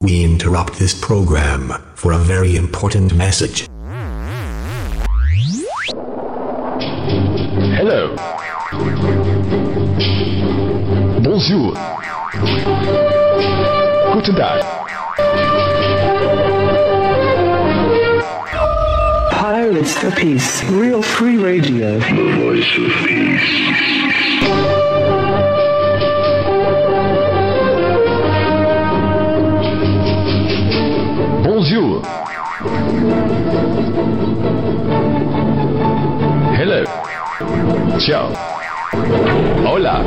We interrupt this program for a very important message. Hello. Bonjour. Guten Tag. Pirates for Peace, Real Free Radio. The voice of peace. Bonjour. Hello. Ciao. Hola.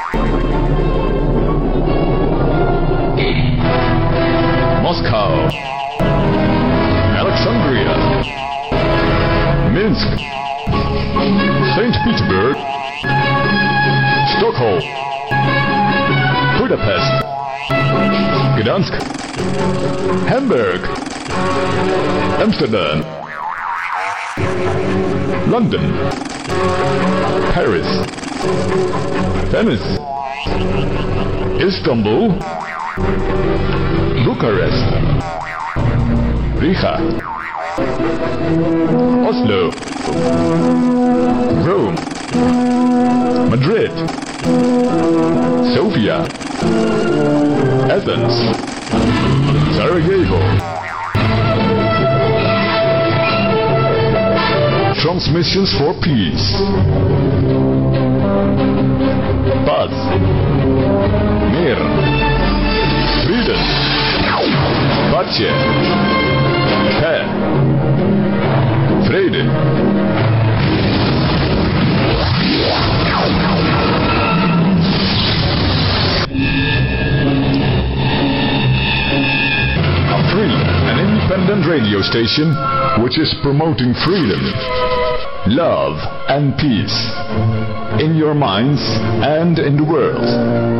Moscow. Alexandria. Minsk. St. Petersburg. Stockholm. Budapest. Gdansk. Hamburg. Amsterdam. London. Paris. Venice. Istanbul. Bucharest. Riga. Oslo. Rome. Madrid. Sofia. Athens. Sarajevo. Transmissions for peace. Paz. Mir. Frieden. Pace. Pe. Vrede. A free and independent radio station which is promoting freedom, love and peace in your minds and in the world.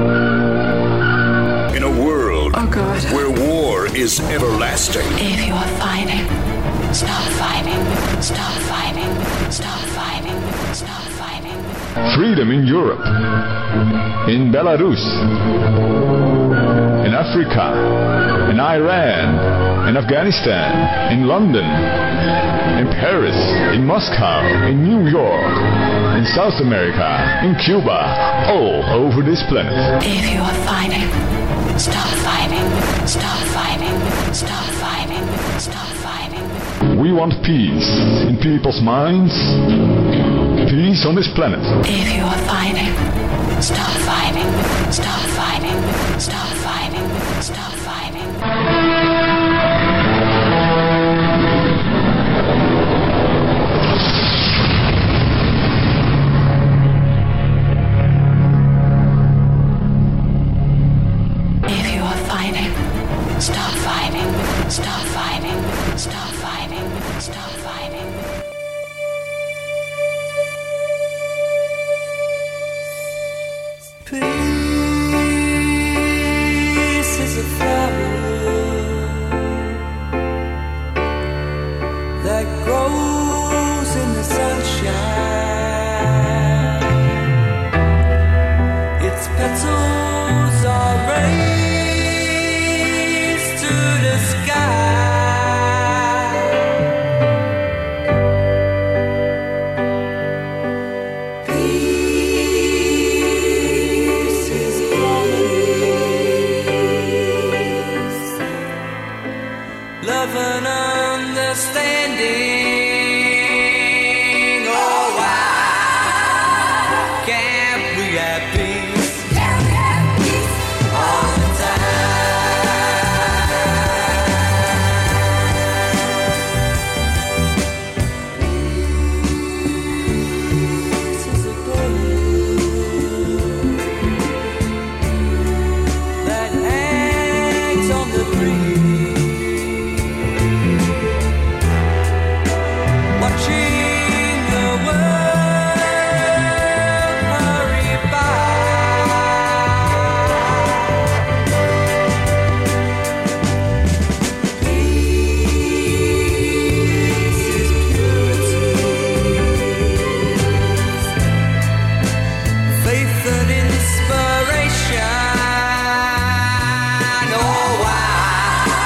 In a world where war is everlasting. If you are fighting, stop fighting, stop fighting, stop fighting, stop fighting. Freedom in Europe, in Belarus, in Africa, in Iran, in Afghanistan, in London, in Paris, in Moscow, in New York, in South America, in Cuba, all over this planet. If you are fighting, stop fighting, stop fighting, stop fighting, stop fighting. We want peace in people's minds, peace on this planet. If you are fighting, stop fighting, stop fighting, stop fighting, stop fighting. If you are fighting, stop fighting, stop fighting, stop fighting, stop fighting. Peace is a flower that grows in the sunshine. Its petals are raised to the sky. Peace is harmony, love and understanding. Oh, why can't we have peace? All the Peace is a bird that hangs on the breeze, watching the world hurry by. Peace is purity, faith and inspiration. Oh, why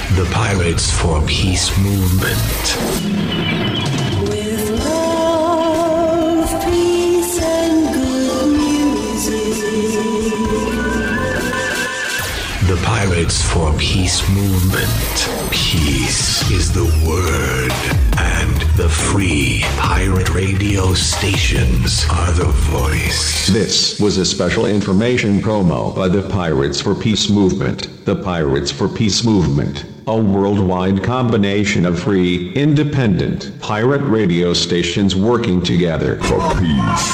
The Pirates for Peace movement. With love, peace, and good music. The Pirates for Peace movement. Peace is the word, and the free pirate radio stations are the voice. This was a special information promo by the Pirates for Peace movement. The Pirates for Peace movement, a worldwide combination of free, independent pirate radio stations working together For peace.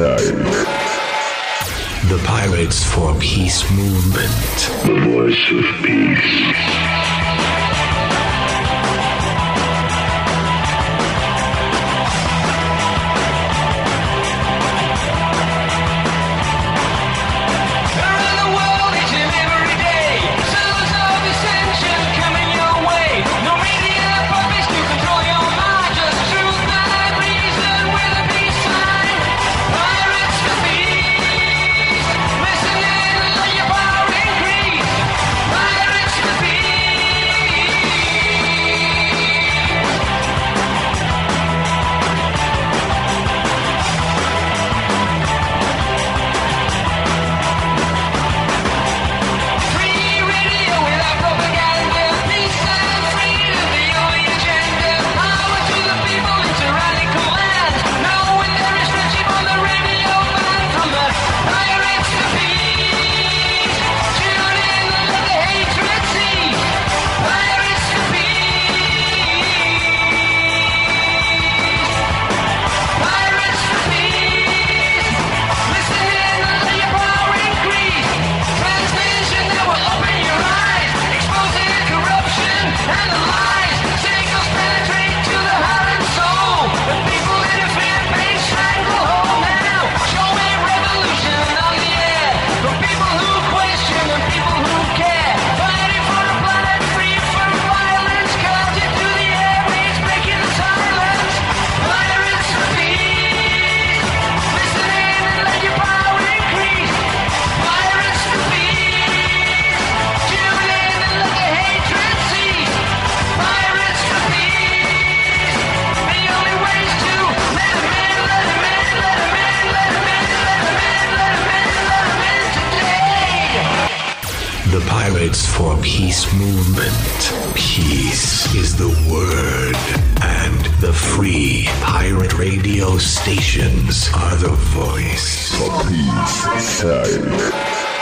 The Pirates for Peace movement. The voice of peace. Around the world, each and every day, sounds of dissension coming your way. No media purpose to control your mind, just truth and reason with a peace sign. Pirates for peace, listen in, let your power increase. Pirates for free radio without propaganda, peace and freedom, the only agenda. Power to the people in tyrannical lands. Knowing there is friendship on the radio band from the Pirates for Peace. Tune in and let the hatred cease. Pirates for Peace. Pirates for Peace. Listen in and let your power increase. Transmission that will open your eyes, exposing corruption and the lies. Signals penetrate to the heart and soul. The people interfere, pain, stranglehold now. Showing revolution on the air. For people who question and people who care. Fighting for a planet free from violence. Caught into the airwaves, breaking the silence. Pirates for peace. Listen in and let your power increase. Pirates for peace. Tune in and let the hatred cease. Pirates for peace. The only way is to let 'em in, let 'em in, let 'em in, let 'em in, let 'em in, let 'em in, let 'em in today. The Pirates for Peace movement. Peace is the word, and the free pirate radio stations are the voice. For peace.